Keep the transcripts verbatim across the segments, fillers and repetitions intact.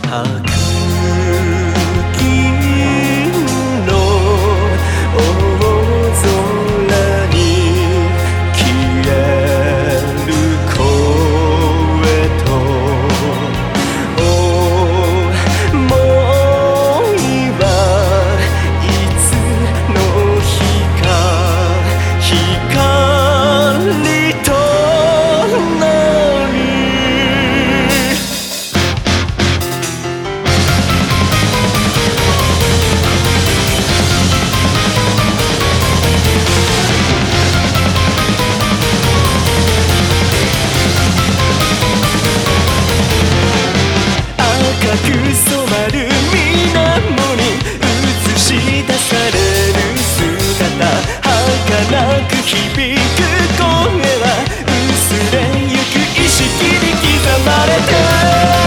白銀の大空に消える声と想いはいつの日か光となり赤く染まる水面に映し出される姿儚く響く声は薄れゆく意識に刻まれて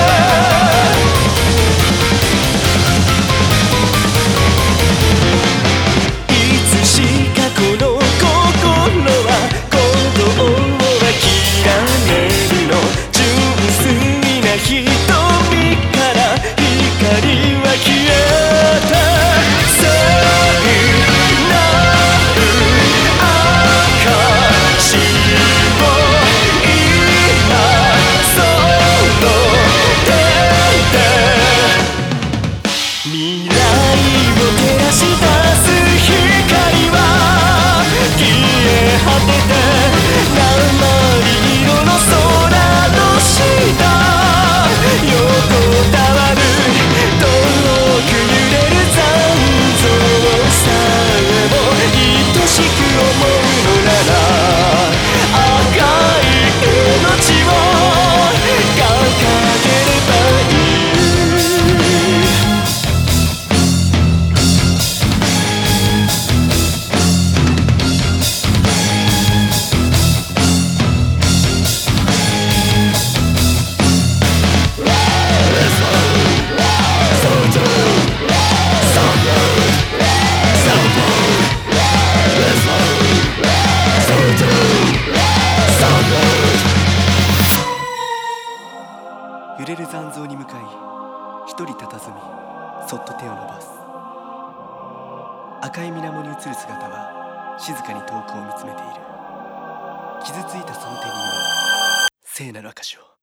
いつしかこの心は鼓動を諦めるの純粋な瞳から光は消えた聖なる証を今その手で未来を照らし出す光は消え果てて鉛色の空の下横たわる遠く揺れる残像さえも愛しく思うのなら赤い命を掲げればいい揺れる残像に向かい一人佇みそっと手を伸ばす赤い水面に映る姿は静かに遠くを見つめている傷ついたその手には聖なる証を